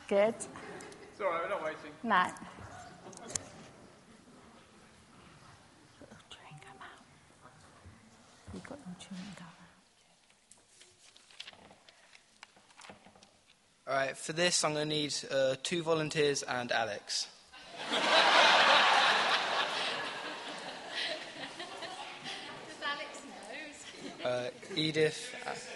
Good. It's all right, we're not waiting. No. You've got your chewing gum out. All right, for this I'm going to need 2 volunteers and Alex. Does Alex know? Edith.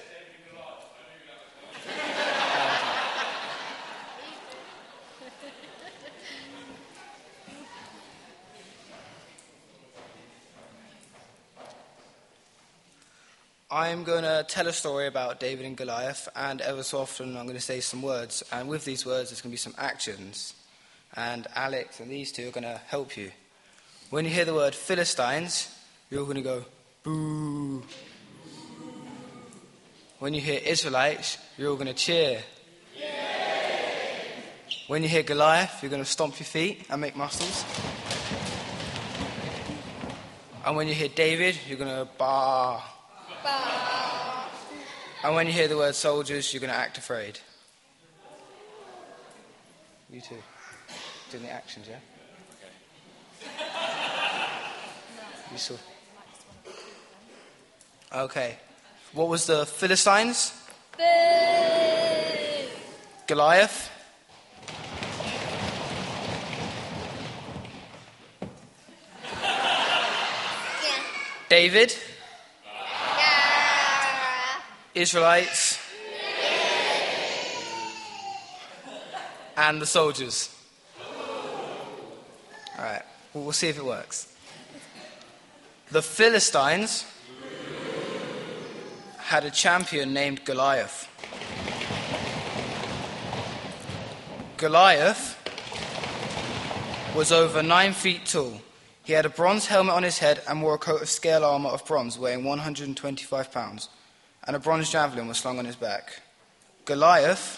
I'm going to tell a story about David and Goliath, and ever so often I'm going to say some words, and with these words there's going to be some actions, and Alex and these two are going to help you. When you hear the word Philistines, you're all going to go, boo. When you hear Israelites, you're all going to cheer. Yay! When you hear Goliath, you're going to stomp your feet and make muscles. And when you hear David, you're going to bah. And when you hear the word soldiers, you're going to act afraid. You too. Doing the actions, yeah? You saw. Okay. What was the Philistines? Goliath? Yeah. David? Yeah. Israelites? And the soldiers? Alright, we'll see if it works. The Philistines had a champion named Goliath. Goliath was over 9 feet tall. He had a bronze helmet on his head and wore a coat of scale armor of bronze weighing 125 pounds, and a bronze javelin was slung on his back. Goliath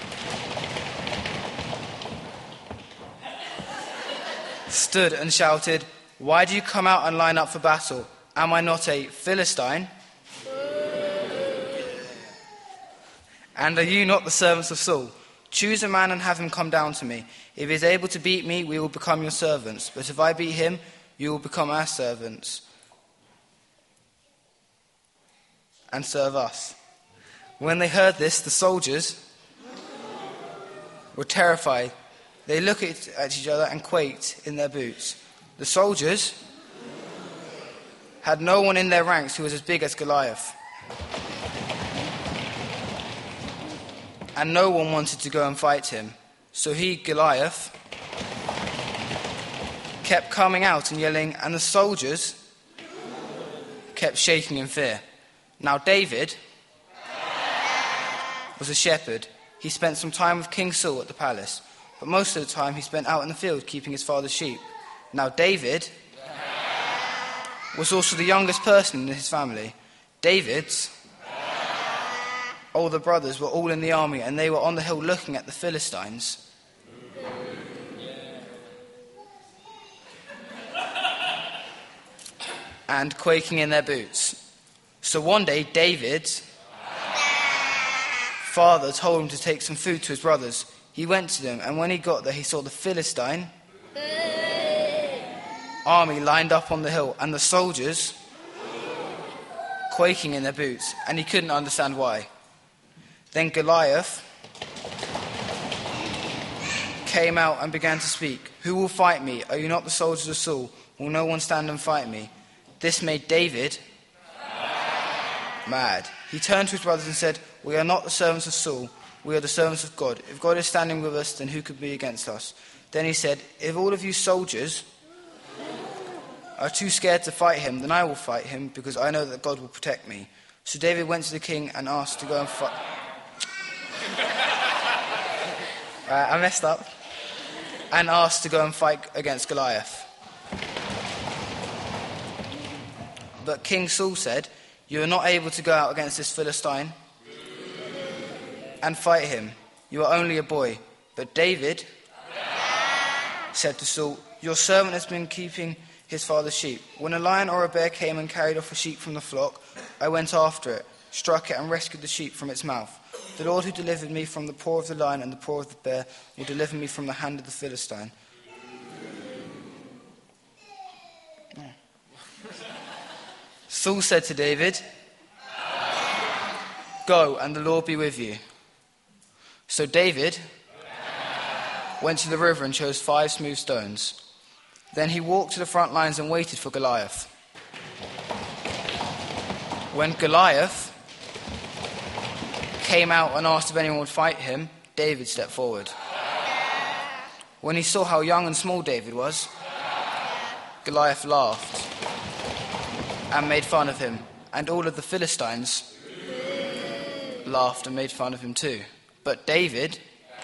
stood and shouted, "Why do you come out and line up for battle? Am I not a Philistine? And are you not the servants of Saul? Choose a man and have him come down to me. If he is able to beat me, we will become your servants. But if I beat him, you will become our servants and serve us." When they heard this, the soldiers were terrified. They looked at each other and quaked in their boots. The soldiers had no one in their ranks who was as big as Goliath. And no one wanted to go and fight him. So he, Goliath, kept coming out and yelling, and the soldiers kept shaking in fear. Now David was a shepherd. He spent some time with King Saul at the palace, but most of the time he spent out in the field keeping his father's sheep. Now David was also the youngest person in his family. David's older brothers were all in the army, and they were on the hill looking at the Philistines. And quaking in their boots. So one day, David's father told him to take some food to his brothers. He went to them, and when he got there, he saw the Philistine army lined up on the hill, and the soldiers quaking in their boots, and he couldn't understand why. Then Goliath came out and began to speak. "Who will fight me? Are you not the soldiers of Saul? Will no one stand and fight me?" This made David mad. He turned to his brothers and said, "We are not the servants of Saul. We are the servants of God. If God is standing with us, then who could be against us?" Then he said, "If all of you soldiers are too scared to fight him, then I will fight him, because I know that God will protect me." So David went to the king and asked to go and fight. I messed up. And asked to go and fight against Goliath. But King Saul said, "You are not able to go out against this Philistine and fight him. You are only a boy." But David said to Saul, "Your servant has been keeping his father's sheep. When a lion or a bear came and carried off a sheep from the flock, I went after it, struck it and rescued the sheep from its mouth. The Lord who delivered me from the paw of the lion and the paw of the bear will deliver me from the hand of the Philistine. Saul said to David, "Go, and the Lord be with you." So David went to the river and chose 5 smooth stones. Then he walked to the front lines and waited for Goliath. When Goliath came out and asked if anyone would fight him, David stepped forward. When he saw how young and small David was, Goliath laughed and made fun of him, and all of the Philistines laughed and made fun of him too. But David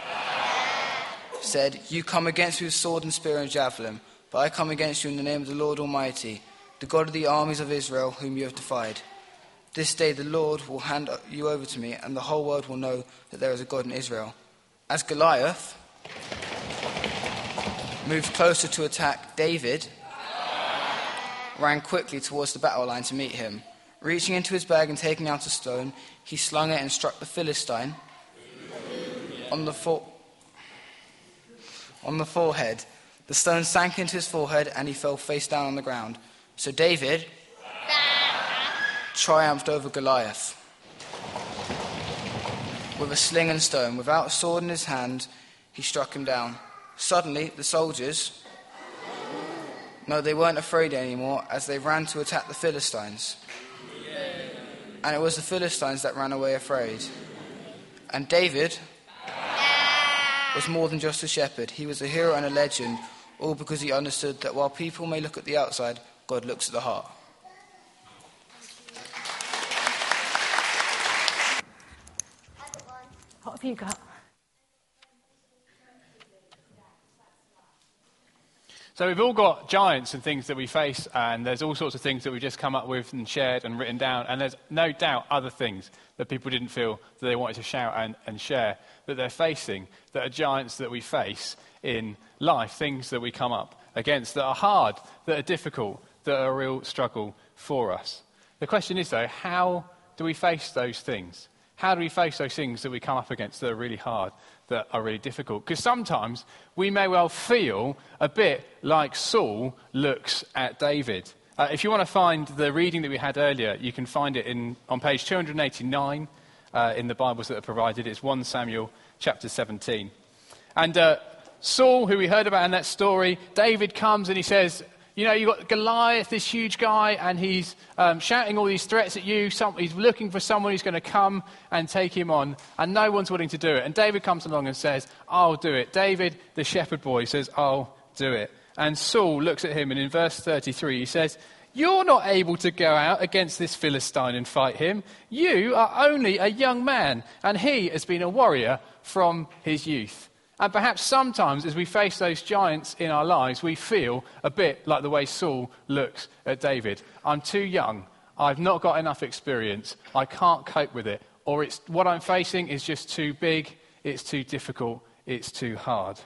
said, "You come against me with sword and spear and javelin, but I come against you in the name of the Lord Almighty, the God of the armies of Israel, whom you have defied. This day the Lord will hand you over to me, and the whole world will know that there is a God in Israel." As Goliath moved closer to attack, David ran quickly towards the battle line to meet him. Reaching into his bag and taking out a stone, he slung it and struck the Philistine on the forehead. The stone sank into his forehead and he fell face down on the ground. So David triumphed over Goliath with a sling and stone. Without a sword in his hand, he struck him down. Suddenly, the soldiers, they weren't afraid anymore as they ran to attack the Philistines. And it was the Philistines that ran away afraid. And David was more than just a shepherd. He was a hero and a legend, all because he understood that while people may look at the outside, God looks at the heart. What have you got? So we've all got giants and things that we face, and there's all sorts of things that we've just come up with and shared and written down, and there's no doubt other things that people didn't feel that they wanted to shout and share that they're facing, that are giants that we face in life, things that we come up against that are hard, that are difficult, that are a real struggle for us. The question is, though, how do we face those things? How do we face those things that we come up against that are really hard, that are really difficult? Because sometimes we may well feel a bit like Saul looks at David. If you want to find the reading that we had earlier, you can find it on page 289 in the Bibles that are provided. It's 1 Samuel chapter 17. And Saul, who we heard about in that story, David comes and he says, you've got Goliath, this huge guy, and he's shouting all these threats at you. He's looking for someone who's going to come and take him on, and no one's willing to do it. And David comes along and says, "I'll do it." David, the shepherd boy, says, "I'll do it." And Saul looks at him, and in verse 33, he says, "You're not able to go out against this Philistine and fight him. You are only a young man, and he has been a warrior from his youth." And perhaps sometimes as we face those giants in our lives, we feel a bit like the way Saul looks at David. I'm too young. I've not got enough experience. I can't cope with it. Or what I'm facing is just too big. It's too difficult. It's too hard.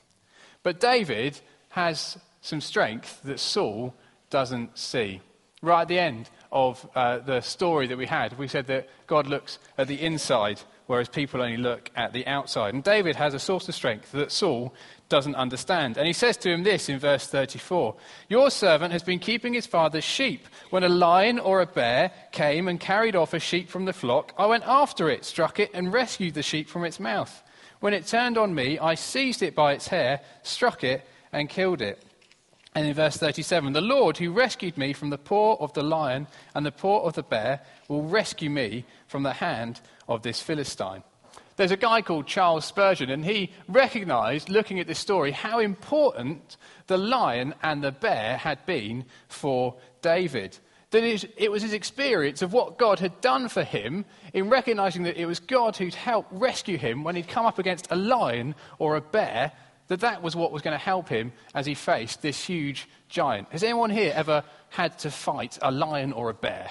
But David has some strength that Saul doesn't see. Right at the end of the story that we had, we said that God looks at the inside, whereas people only look at the outside. And David has a source of strength that Saul doesn't understand. And he says to him this in verse 34, "Your servant has been keeping his father's sheep. When a lion or a bear came and carried off a sheep from the flock, I went after it, struck it, and rescued the sheep from its mouth. When it turned on me, I seized it by its hair, struck it, and killed it." And in verse 37, "The Lord who rescued me from the paw of the lion and the paw of the bear will rescue me from the hand of this Philistine." There's a guy called Charles Spurgeon, and he recognized, looking at this story, how important the lion and the bear had been for David. That it was his experience of what God had done for him in recognizing that it was God who'd helped rescue him when he'd come up against a lion or a bear, that was what was going to help him as he faced this huge giant. Has anyone here ever had to fight a lion or a bear?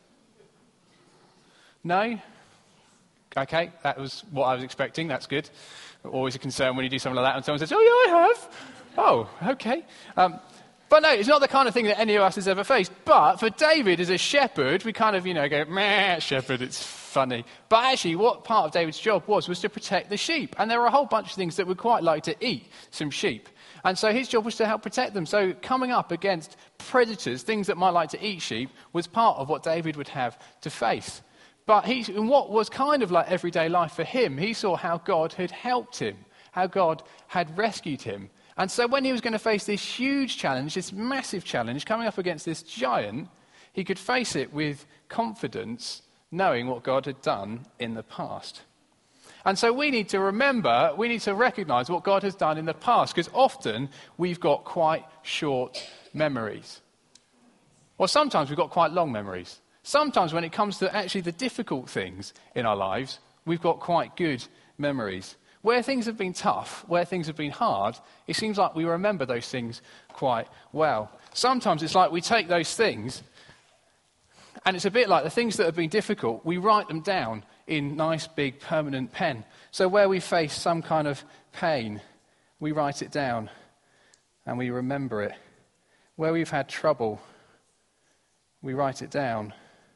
No? Okay, that was what I was expecting. That's good. Always a concern when you do something like that and someone says, "Oh, yeah, I have." Oh, okay. But no, it's not the kind of thing that any of us has ever faced. But for David as a shepherd, we kind of, go, "Meh, shepherd, it's funny. But actually, what part of David's job was to protect the sheep. And there were a whole bunch of things that would quite like to eat some sheep. And so his job was to help protect them. So coming up against predators, things that might like to eat sheep, was part of what David would have to face. But in what was kind of like everyday life for him, he saw how God had helped him, how God had rescued him. And so when he was going to face this huge challenge, this massive challenge, coming up against this giant, he could face it with confidence, knowing what God had done in the past. And so we need to remember, we need to recognize what God has done in the past, because often we've got quite short memories. Or sometimes we've got quite long memories. Sometimes when it comes to actually the difficult things in our lives, we've got quite good memories. Where things have been tough, where things have been hard, it seems like we remember those things quite well. Sometimes it's like we take those things, and it's a bit like the things that have been difficult, we write them down in nice, big, permanent pen. So where we face some kind of pain, we write it down and we remember it. Where we've had trouble, we write it down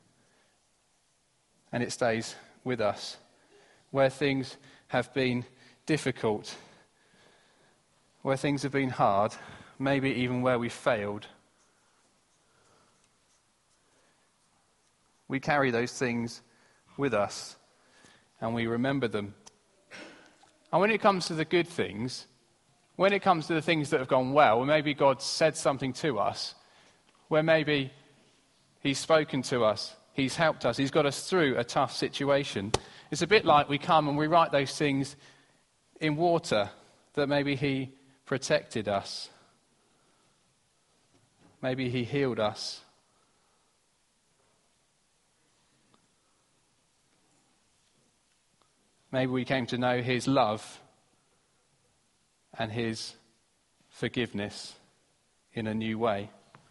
and it stays with us. Where things have been difficult, where things have been hard, maybe even where we failed, we carry those things with us and we remember them. And when it comes to the good things, when it comes to the things that have gone well, where maybe God said something to us, where maybe he's spoken to us, he's helped us, he's got us through a tough situation, it's a bit like we come and we write those things in water, that maybe he protected us, maybe he healed us, maybe we came to know his love and his forgiveness in a new way.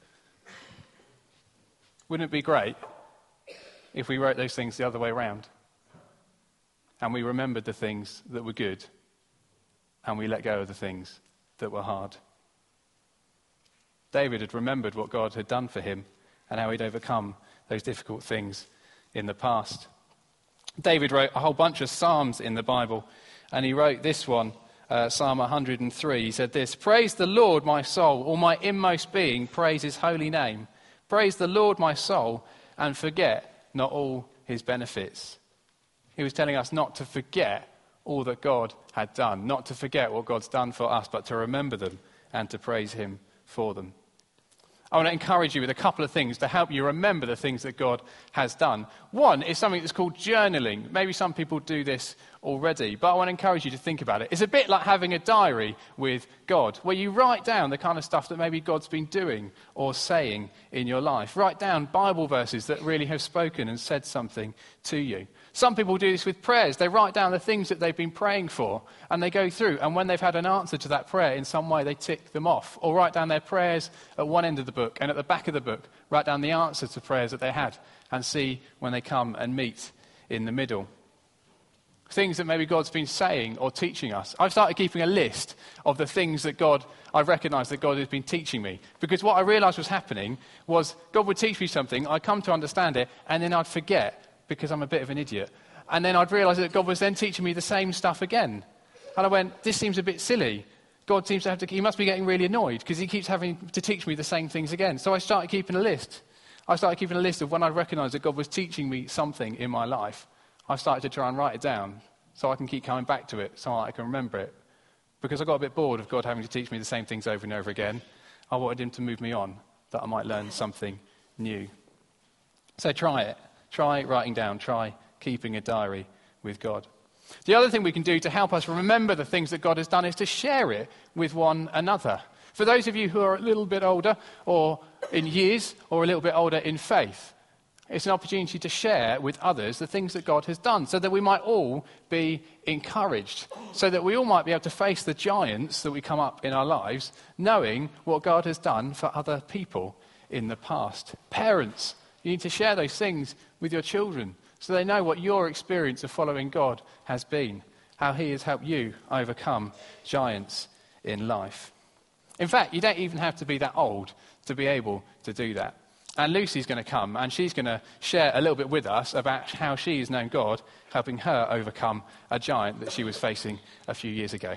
Wouldn't it be great if we wrote those things the other way around? And we remembered the things that were good, and we let go of the things that were hard. David had remembered what God had done for him and how he'd overcome those difficult things in the past. David wrote a whole bunch of psalms in the Bible, and he wrote this one, Psalm 103. He said this: "Praise the Lord, my soul, all my inmost being, praise his holy name. Praise the Lord, my soul, and forget not all his benefits." He was telling us not to forget all that God had done, not to forget what God's done for us, but to remember them and to praise him for them. I want to encourage you with a couple of things to help you remember the things that God has done. One is something that's called journaling. Maybe some people do this already, but I want to encourage you to think about it. It's a bit like having a diary with God, where you write down the kind of stuff that maybe God's been doing or saying in your life. Write down Bible verses that really have spoken and said something to you. Some people do this with prayers. They write down the things that they've been praying for, and they go through, and when they've had an answer to that prayer in some way, they tick them off. Or write down their prayers at one end of the book, and at the back of the book, write down the answer to prayers that they had, and see when they come and meet in the middle. Things that maybe God's been saying or teaching us. I've started keeping a list of the things that I've recognized that God has been teaching me. Because what I realized was happening was God would teach me something, I'd come to understand it, and then I'd forget, because I'm a bit of an idiot. And then I'd realise that God was then teaching me the same stuff again. And I went, this seems a bit silly. God seems to he must be getting really annoyed because he keeps having to teach me the same things again. So I started keeping a list. I started keeping a list of when I recognised that God was teaching me something in my life. I started to try and write it down so I can keep coming back to it, so I can remember it. Because I got a bit bored of God having to teach me the same things over and over again. I wanted him to move me on, that I might learn something new. So try it. Try writing down, try keeping a diary with God. The other thing we can do to help us remember the things that God has done is to share it with one another. For those of you who are a little bit older, or in years, or a little bit older in faith, it's an opportunity to share with others the things that God has done, so that we might all be encouraged, so that we all might be able to face the giants that we come up in our lives, knowing what God has done for other people in the past. Parents, you need to share those things with your children so they know what your experience of following God has been, how he has helped you overcome giants in life. In fact, you don't even have to be that old to be able to do that. And Lucy's going to come and she's going to share a little bit with us about how she has known God, helping her overcome a giant that she was facing a few years ago.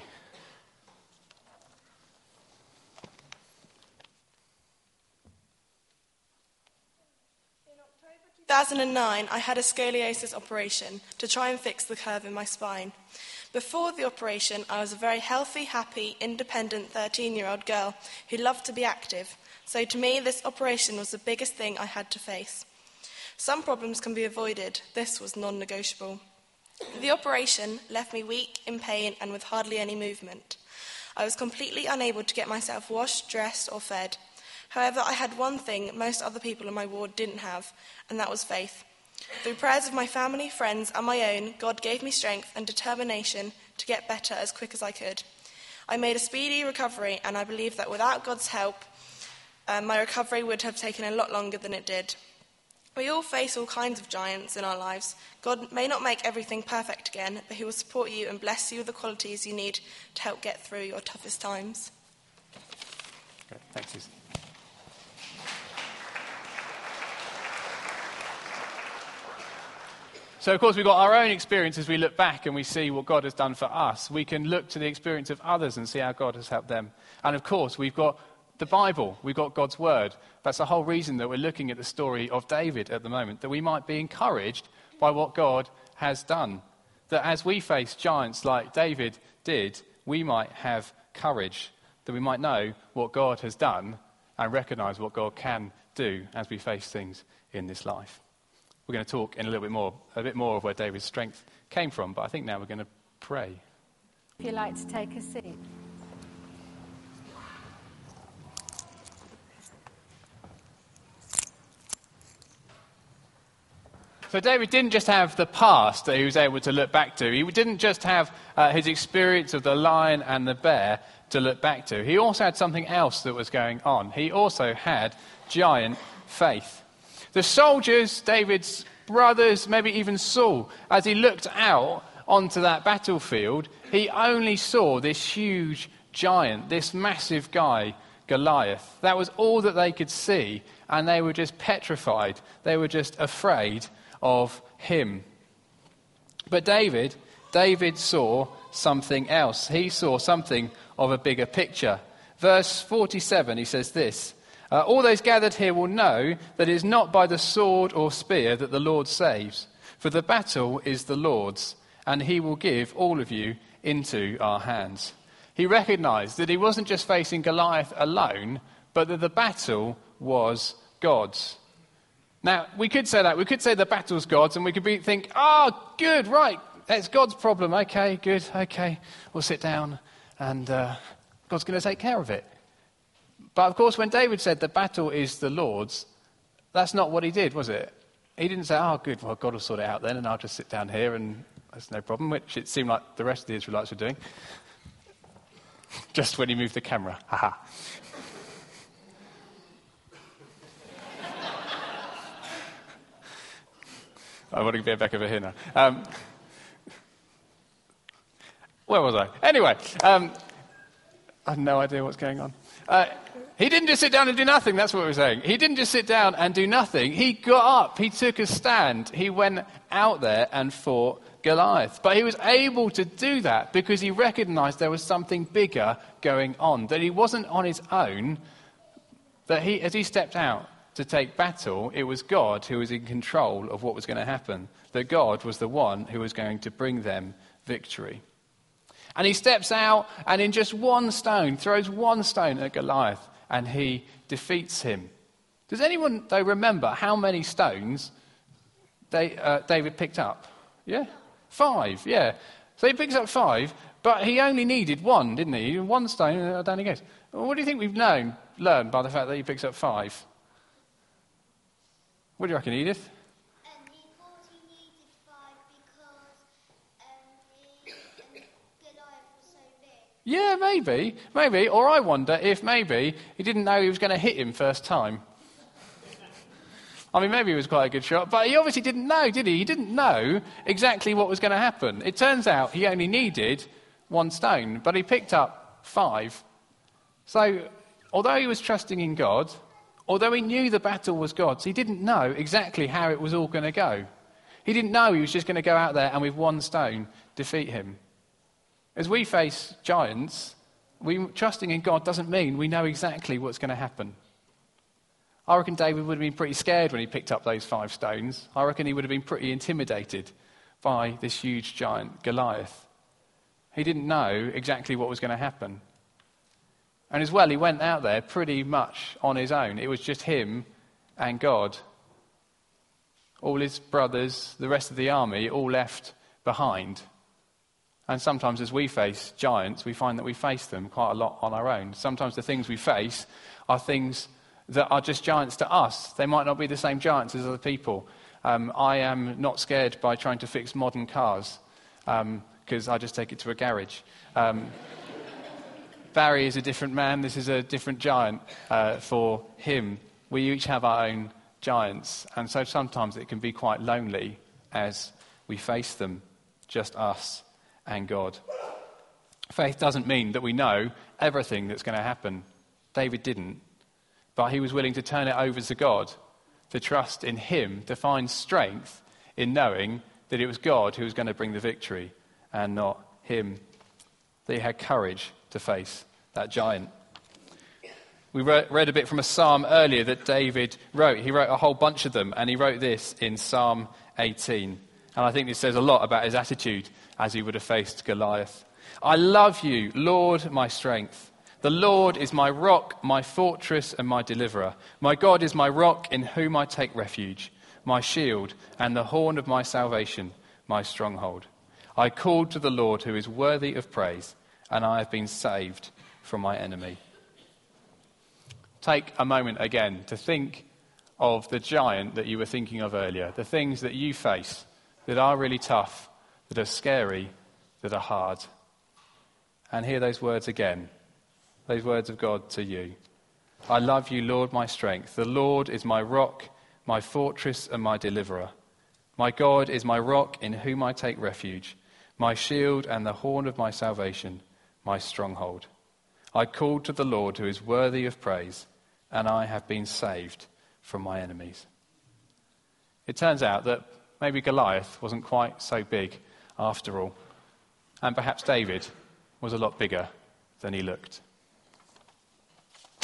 In October 2009, I had a scoliosis operation to try and fix the curve in my spine. Before the operation, I was a very healthy, happy, independent 13-year-old girl who loved to be active. So to me, this operation was the biggest thing I had to face. Some problems can be avoided. This was non-negotiable. The operation left me weak, in pain, and with hardly any movement. I was completely unable to get myself washed, dressed, or fed. However, I had one thing most other people in my ward didn't have, and that was faith. Through prayers of my family, friends, and my own, God gave me strength and determination to get better as quick as I could. I made a speedy recovery, and I believe that without God's help, my recovery would have taken a lot longer than it did. We all face all kinds of giants in our lives. God may not make everything perfect again, but he will support you and bless you with the qualities you need to help get through your toughest times. Great. Thanks, Susan. So, of course, we've got our own experience as we look back and we see what God has done for us. We can look to the experience of others and see how God has helped them. And, of course, we've got the Bible, we've got God's Word. That's the whole reason that we're looking at the story of David at the moment, that we might be encouraged by what God has done. That as we face giants like David did, we might have courage, that we might know what God has done and recognise what God can do as we face things in this life. We're going to talk in a bit more of where David's strength came from, but I think now we're going to pray. If you'd like to take a seat. So David didn't just have the past that he was able to look back to. He didn't just have his experience of the lion and the bear to look back to. He also had something else that was going on. He also had giant faith. The soldiers, David's brothers, maybe even Saul, as he looked out onto that battlefield, he only saw this huge giant, this massive guy, Goliath. That was all that they could see, and they were just petrified. They were just afraid of him. But David saw something else. He saw something of a bigger picture. Verse 47, he says this, all those gathered here will know that it is not by the sword or spear that the Lord saves, for the battle is the Lord's, and he will give all of you into our hands. He recognized that he wasn't just facing Goliath alone, but that the battle was God's. Now, we could say that. We could say the battle's God's, and we could think, oh, good, right, it's God's problem. Okay, good, okay, we'll sit down, and God's going to take care of it. But, of course, when David said the battle is the Lord's, that's not what he did, was it? He didn't say, oh, good, well, God will sort it out then, and I'll just sit down here, and that's no problem, which it seemed like the rest of the Israelites were doing. Just when he moved the camera. Haha. I want to get back over here now. Where was I? Anyway, I have no idea what's going on. He didn't just sit down and do nothing, that's what we're saying. He didn't just sit down and do nothing. He got up, he took a stand, he went out there and fought Goliath. But he was able to do that because he recognized there was something bigger going on, that he wasn't on his own, that as he stepped out to take battle, it was God who was in control of what was going to happen, that God was the one who was going to bring them victory. And he steps out and in just one stone, throws one stone at Goliath and he defeats him. Does anyone, though, remember how many stones David picked up? Yeah? 5, yeah. So he picks up 5, but he only needed 1, didn't he? 1 stone, down he goes. Well, what do you think we've learned by the fact that he picks up 5? What do you reckon, Edith? He thought he needed 5 because Goliath was so big. Yeah, maybe. Or I wonder if maybe he didn't know he was going to hit him first time. I mean, maybe he was quite a good shot, but he obviously didn't know, did he? He didn't know exactly what was going to happen. It turns out he only needed 1 stone, but he picked up 5. So, although he was trusting in God, Although he knew the battle was God's, he didn't know exactly how it was all going to go. He didn't know he was just going to go out there and with one stone defeat him. As we face giants, trusting in God doesn't mean we know exactly what's going to happen. I reckon David would have been pretty scared when he picked up those 5 stones. I reckon he would have been pretty intimidated by this huge giant Goliath. He didn't know exactly what was going to happen. And as well, he went out there pretty much on his own. It was just him and God. All his brothers, the rest of the army, all left behind. And sometimes as we face giants, we find that we face them quite a lot on our own. Sometimes the things we face are things that are just giants to us. They might not be the same giants as other people. I am not scared by trying to fix modern cars because I just take it to a garage. Barry is a different man. This is a different giant for him. We each have our own giants, and so sometimes it can be quite lonely as we face them, just us and God. Faith doesn't mean that we know everything that's going to happen. David didn't, but he was willing to turn it over to God, to trust in him, to find strength in knowing that it was God who was going to bring the victory and not him. That he had courage to face that giant. We read a bit from a psalm earlier that David wrote. He wrote a whole bunch of them, and he wrote this in Psalm 18. And I think this says a lot about his attitude as he would have faced Goliath. I love you, Lord, my strength. The Lord is my rock, my fortress, and my deliverer. My God is my rock in whom I take refuge, my shield and the horn of my salvation, my stronghold. I called to the Lord who is worthy of praise, and I have been saved from my enemy. Take a moment again to think of the giant that you were thinking of earlier, the things that you face that are really tough, that are scary, that are hard. And hear those words again, those words of God to you. I love you, Lord, my strength. The Lord is my rock, my fortress, and my deliverer. My God is my rock in whom I take refuge, my shield and the horn of my salvation, my stronghold. I called to the Lord who is worthy of praise, and I have been saved from my enemies. It turns out that maybe Goliath wasn't quite so big after all, and perhaps David was a lot bigger than he looked.